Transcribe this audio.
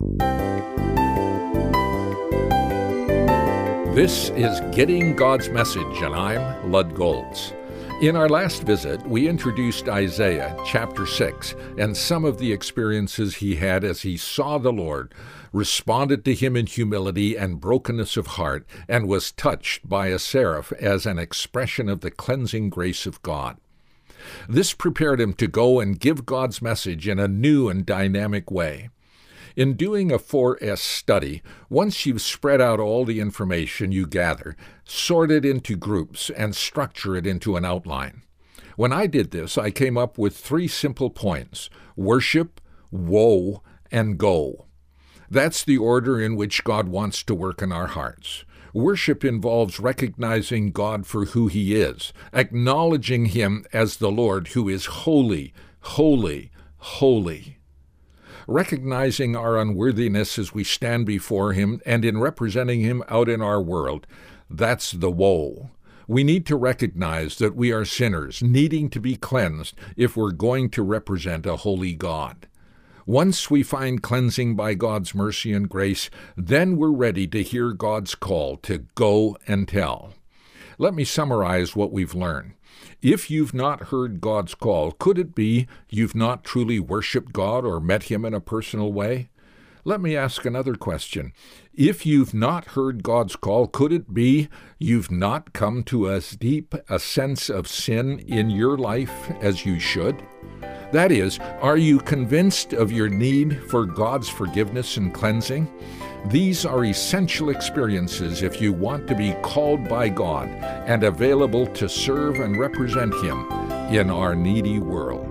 This is Getting God's Message, and I'm Lud Golds. In our last visit, we introduced Isaiah chapter 6 and some of the experiences he had as he saw the Lord, responded to him in humility and brokenness of heart, and was touched by a seraph as an expression of the cleansing grace of God. This prepared him to go and give God's message in a new and dynamic way. In doing a 4S study, once you've spread out all the information you gather, sort it into groups and structure it into an outline. When I did this, I came up with 3 simple points: worship, woe, and go. That's the order in which God wants to work in our hearts. Worship involves recognizing God for who He is, acknowledging Him as the Lord who is holy, holy, holy. Recognizing our unworthiness as we stand before Him and in representing Him out in our world, that's the woe. We need to recognize that we are sinners, needing to be cleansed if we're going to represent a holy God. Once we find cleansing by God's mercy and grace, then we're ready to hear God's call to go and tell. Let me summarize what we've learned. If you've not heard God's call, could it be you've not truly worshiped God or met Him in a personal way? Let me ask another question. If you've not heard God's call, could it be you've not come to as deep a sense of sin in your life as you should? That is, are you convinced of your need for God's forgiveness and cleansing? These are essential experiences if you want to be called by God and available to serve and represent Him in our needy world.